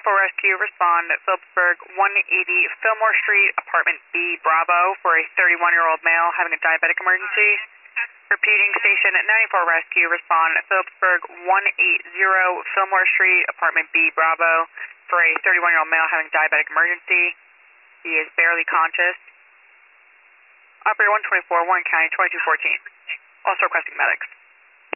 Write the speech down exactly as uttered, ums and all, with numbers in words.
ninety-four Rescue, respond at Phillipsburg, one eighty Fillmore Street, apartment B, Bravo, for a thirty-one-year-old male having a diabetic emergency. Repeating, station at ninety-four Rescue, respond at Phillipsburg, one eighty Fillmore Street, apartment B, Bravo, for a thirty-one-year-old male having diabetic emergency. He is barely conscious. Operator one twenty-four, Warren County, twenty-two fourteen. Also requesting medics.